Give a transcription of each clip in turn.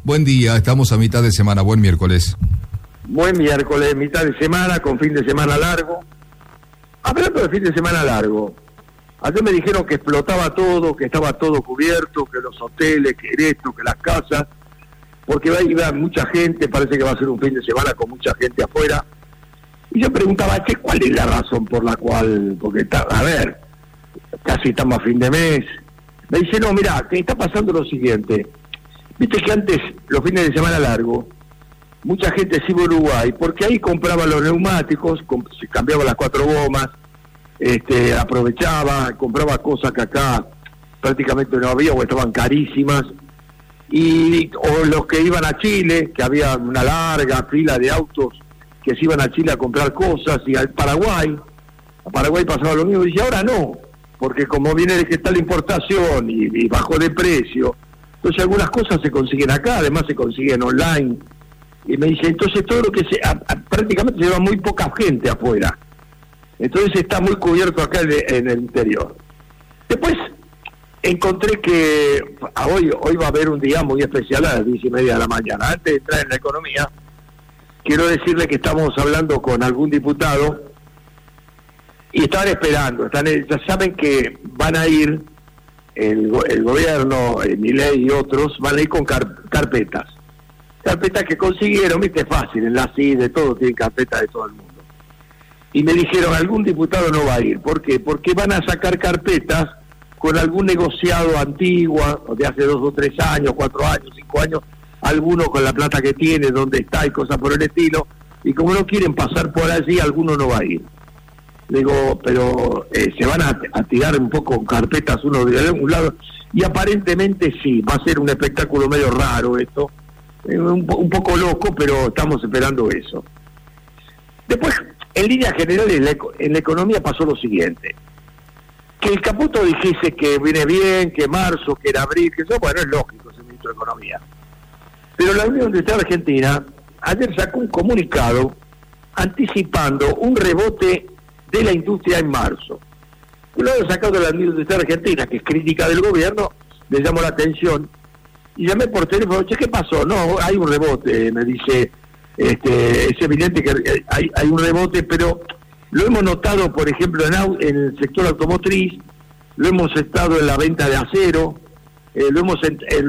Buen día, estamos a mitad de semana, buen miércoles. Buen miércoles, mitad de semana, con fin de semana largo. Hablando de fin de semana largo, ayer me dijeron que explotaba todo, que estaba todo cubierto, que los hoteles, que esto, que las casas, porque va a ir mucha gente, parece que va a ser un fin de semana con mucha gente afuera. Y yo preguntaba, che, ¿cuál es la razón por la cual? Porque está, a ver, casi estamos a fin de mes. Me dice, no, mirá, que está pasando lo siguiente. Viste que antes, los fines de semana largos, mucha gente se iba a Uruguay, porque ahí compraba los neumáticos, se cambiaba las 4 gomas, aprovechaba, compraba cosas que acá prácticamente no había o estaban carísimas, o los que iban a Chile, que había una larga fila de autos que se iban a Chile a comprar cosas, y a Paraguay pasaba lo mismo, y dice, ahora no, porque como viene de que está la importación y bajó de precio, entonces algunas cosas se consiguen acá, además se consiguen online. Y me dice, entonces todo lo que prácticamente se lleva muy poca gente afuera. Entonces está muy cubierto acá en el interior. Después encontré que hoy va a haber un día muy especial a las 10:30 de la mañana. Antes de entrar en la economía, quiero decirle que estamos hablando con algún diputado y estaban esperando, ya saben que van a ir el gobierno, Milei y otros, van a ir con carpetas que consiguieron, viste, fácil, en la CID, de todo, tienen carpetas de todo el mundo. Y me dijeron, algún diputado no va a ir. ¿Por qué? Porque van a sacar carpetas con algún negociado antiguo, de hace 2 o 3 años, 4 años, 5 años, alguno con la plata que tiene, dónde está y cosas por el estilo, y como no quieren pasar por allí, alguno no va a ir. Digo, pero se van a tirar un poco carpetas uno de un lado, y aparentemente sí, va a ser un espectáculo medio raro esto, un poco loco, pero estamos esperando eso. Después, en líneas generales, en la economía pasó lo siguiente, que el Caputo dijese que viene bien, que marzo, que era abril, que eso, bueno, es lógico, es el ministro de Economía. Pero la Unión Industrial Argentina ayer sacó un comunicado anticipando un rebote de la industria en marzo. Y lo ha sacado la Unión Industrial Argentina, que es crítica del gobierno, le llamó la atención, y llamé por teléfono, che, ¿qué pasó? No, hay un rebote, me dice, es evidente que hay un rebote, pero lo hemos notado, por ejemplo, en el sector automotriz, lo hemos estado en la venta de acero, lo hemos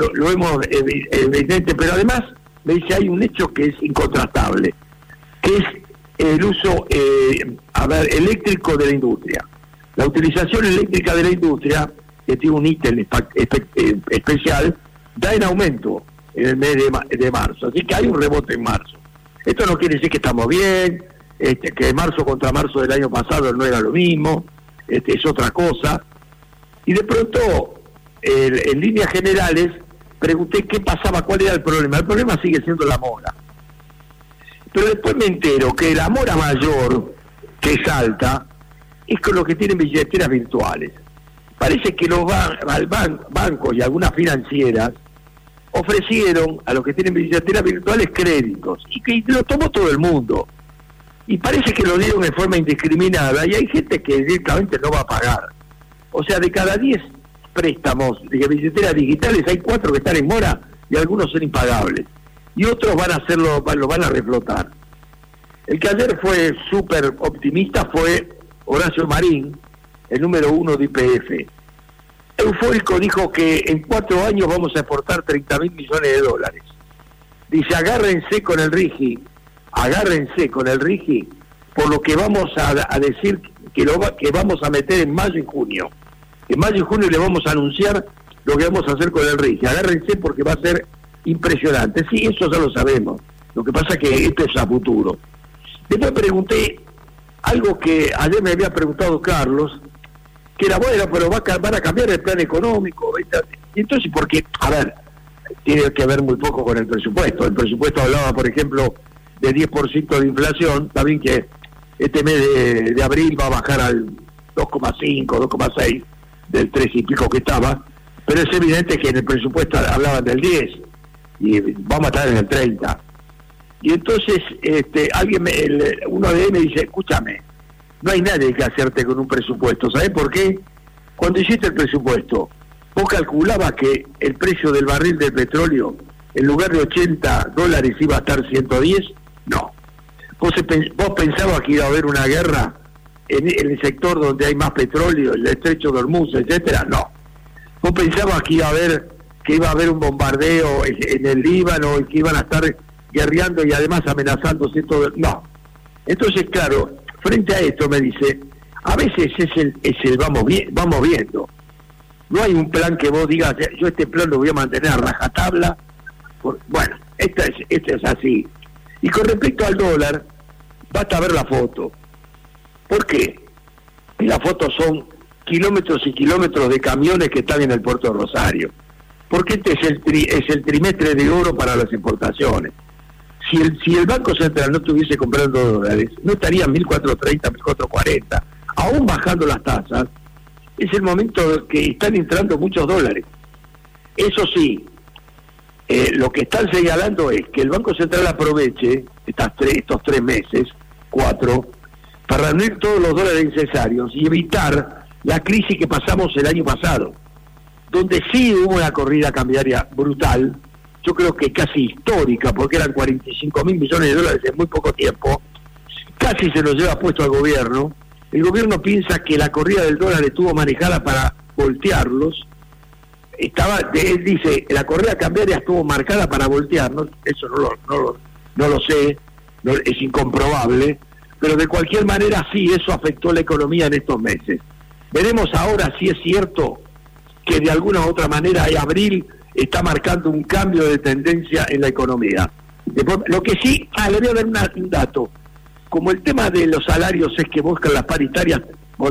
evidente, pero además me dice, hay un hecho que es incontrastable, que es el uso eléctrico de la industria. La utilización eléctrica de la industria, que tiene un ítem especial, da en aumento en el mes de marzo, así que hay un rebote en marzo. Esto no quiere decir que estamos bien, que marzo contra marzo del año pasado no era lo mismo, es otra cosa. Y de pronto, en líneas generales, pregunté qué pasaba, cuál era el problema. El problema sigue siendo la mora. Pero después me entero que la mora mayor, que es alta, es con los que tienen billeteras virtuales. Parece que los bancos y algunas financieras ofrecieron a los que tienen billeteras virtuales créditos, y que lo tomó todo el mundo. Y parece que lo dieron de forma indiscriminada, y hay gente que directamente no va a pagar. O sea, de cada 10 préstamos de billeteras digitales, hay 4 que están en mora y algunos son impagables. Y otros van a hacerlo, lo van a reflotar. El que ayer fue súper optimista fue Horacio Marín, el número 1 de YPF. Eufórico dijo que en 4 años vamos a exportar 30.000 millones de dólares. Dice, agárrense con el RIGI, por lo que vamos a decir que vamos a meter en mayo y junio. En mayo y junio le vamos a anunciar lo que vamos a hacer con el RIGI. Agárrense porque va a ser impresionante. Sí, eso ya lo sabemos. Lo que pasa es que esto es a futuro. Después pregunté algo que ayer me había preguntado Carlos, que era, bueno, pero van a cambiar el plan económico. Y entonces, porque, a ver, tiene que ver muy poco con el presupuesto. El presupuesto hablaba, por ejemplo, de 10% de inflación. Está bien que este mes de abril va a bajar al 2,5, 2,6 del 3 y pico que estaba, pero es evidente que en el presupuesto hablaban del 10 y vamos a estar en el 30. Y entonces uno de ellos me dice, escúchame, no hay nadie que hacerte con un presupuesto. ¿Sabés por qué? Cuando hiciste el presupuesto, vos calculabas que el precio del barril del petróleo en lugar de $80 iba a estar 110? No. ¿Vos pensabas que iba a haber una guerra en el sector donde hay más petróleo, el estrecho de Hormuz, etcétera? No. ¿Vos pensabas que iba a haber un bombardeo en el Líbano y que iban a estar guerreando y además amenazándose todo? No. Entonces, claro, frente a esto me dice, a veces es el vamos viendo. No hay un plan que vos digas, yo este plan lo voy a mantener a rajatabla. Bueno, esto es así. Y con respecto al dólar, basta ver la foto. ¿Por qué? Y la foto son kilómetros y kilómetros de camiones que están en el puerto de Rosario. Porque este es el trimestre de oro para las exportaciones. Si el Banco Central no estuviese comprando dólares, no estaría en 1.430, 1.440, aún bajando las tasas. Es el momento que están entrando muchos dólares. Eso sí, lo que están señalando es que el Banco Central aproveche estos 3 meses, 4, para reunir todos los dólares necesarios y evitar la crisis que pasamos el año pasado, donde sí hubo una corrida cambiaria brutal, yo creo que casi histórica, porque eran 45.000 millones de dólares en muy poco tiempo, casi se los lleva puesto al gobierno. El gobierno piensa que la corrida del dólar estuvo manejada para voltearlos. Él dice, la corrida cambiaria estuvo marcada para voltearnos, eso no lo sé, es incomprobable, pero de cualquier manera sí, eso afectó la economía en estos meses. Veremos ahora si es cierto que de alguna u otra manera abril está marcando un cambio de tendencia en la economía. Después, lo que sí, le voy a dar un dato. Como el tema de los salarios es que buscan las paritarias,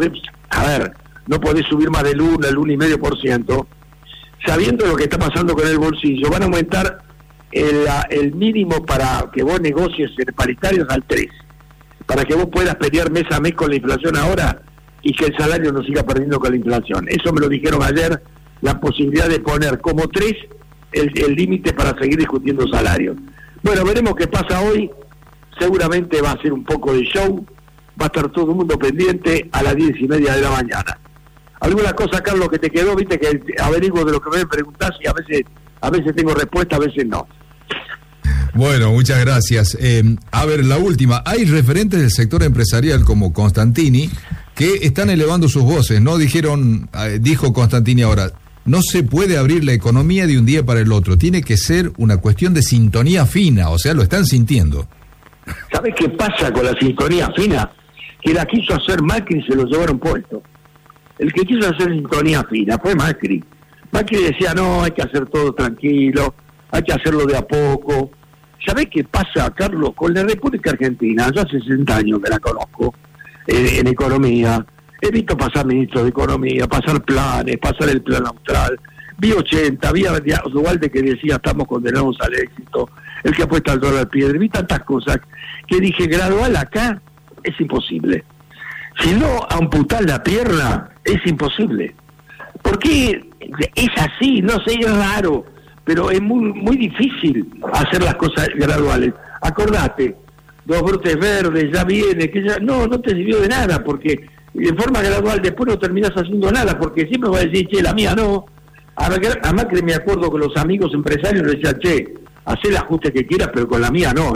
no podés subir más del 1, el 1,5%, sabiendo lo que está pasando con el bolsillo, van a aumentar el mínimo para que vos negocies en paritarios al 3, para que vos puedas pelear mes a mes con la inflación ahora y que el salario no siga perdiendo con la inflación. Eso me lo dijeron ayer, la posibilidad de poner como 3 el límite para seguir discutiendo salarios. Bueno, veremos qué pasa hoy. Seguramente va a ser un poco de show, va a estar todo el mundo pendiente a las 10:30 de la mañana. ¿Alguna cosa, Carlos, que te quedó? Viste que averiguo de lo que me preguntás y a veces tengo respuesta, a veces no. Bueno, muchas gracias. A ver, la última. Hay referentes del sector empresarial como Constantini que están elevando sus voces, ¿no? Dijo Constantini ahora, no se puede abrir la economía de un día para el otro. Tiene que ser una cuestión de sintonía fina, o sea, lo están sintiendo. ¿Sabes qué pasa con la sintonía fina? Que la quiso hacer Macri y se lo llevaron puesto. El que quiso hacer sintonía fina fue Macri. Macri decía, no, hay que hacer todo tranquilo, hay que hacerlo de a poco. ¿Sabés qué pasa, Carlos? Con la República Argentina, yo hace 60 años que la conozco, en economía, he visto pasar ministros de economía, pasar planes, pasar el plan austral, vi 80, vi a Duvalde que decía, estamos condenados al éxito, el que apuesta al dólar piedra, vi tantas cosas que dije, gradual acá es imposible. Si no amputar la pierna, es imposible. Porque es así, no sé, es raro, pero es muy difícil hacer las cosas graduales. Acordate, 2 brotes verdes, ya viene, que ya no te sirvió de nada, porque de forma gradual después no terminás haciendo nada, porque siempre va a decir, che, la mía no. A Macri me acuerdo que los amigos empresarios le decían, che, haz el ajuste que quieras, pero con la mía no,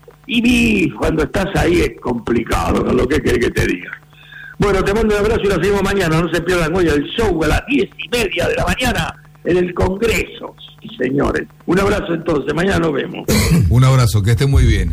Y cuando estás ahí es complicado, ¿no? Lo que querés que te diga. Bueno, te mando un abrazo y la seguimos mañana. No se pierdan hoy el show a las 10:30 de la mañana en el Congreso. Sí, señores. Un abrazo entonces. Mañana nos vemos. Un abrazo, que esté muy bien.